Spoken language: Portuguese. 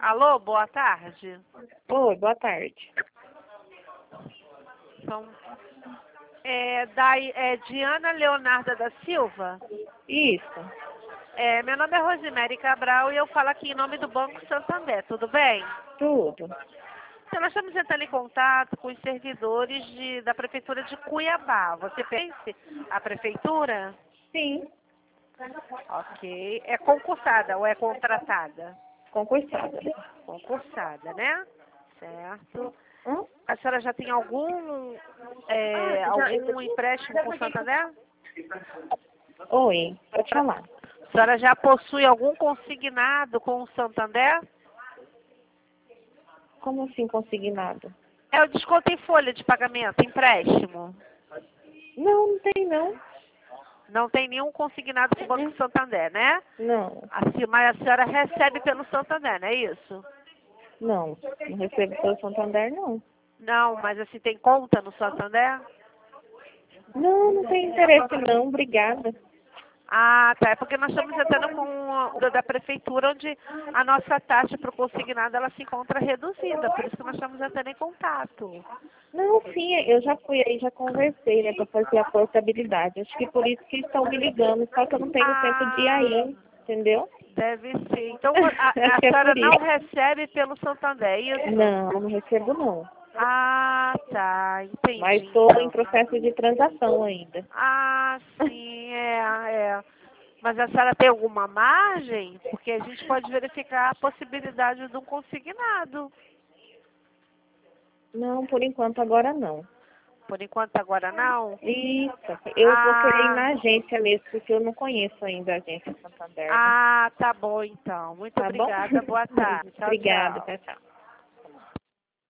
Alô, boa tarde. Oi, boa tarde. São, Diana Leonarda da Silva. Isso, Meu nome é Rosemary Cabral e eu falo aqui em nome do Banco Santander, tudo bem? tudo. Então, nós estamos entrando em contato com os servidores da Prefeitura de Cuiabá. Você pertence à Prefeitura? Sim, Ok. É concursada ou é contratada? concursada. Concursada, né? Certo. Hã? A senhora já tem algum empréstimo com o Santander? Oi, pode falar. A senhora já possui algum consignado com o Santander? Como assim consignado? É o desconto em folha de pagamento, empréstimo. Não, não tem não. Não tem nenhum consignado com o Banco Santander, né? Não, Mas a senhora recebe pelo Santander, não é isso? não. Não recebo pelo Santander, não. Não, mas assim, tem conta no Santander? Não, não tem interesse não, obrigada. Ah, tá. É porque nós estamos entrando com o da prefeitura, onde a nossa taxa para o consignado ela se encontra reduzida. Por isso que nós estamos entrando em contato. Não, sim, eu já fui aí, já conversei, né, pra fazer a portabilidade. Acho que por isso que estão me ligando, só que eu não tenho tempo de ir aí, entendeu? Deve ser. Então, Acho a que é senhora por não isso. recebe pelo Santander, é isso? Não, não recebo não. Ah, tá. Mas Entendi, estou em então. processo de transação ainda. Ah, sim, é. Mas a senhora tem alguma margem? Porque a gente pode verificar a possibilidade de um consignado. Não, por enquanto agora não. Por enquanto, agora não? Isso, eu vou querer ir Ah, na agência mesmo, porque eu não conheço ainda a agência Santander, né? ah, tá bom então. Muito Tá bom? obrigada. Boa tarde. Tchau, Obrigada, tchau. tchau, tchau.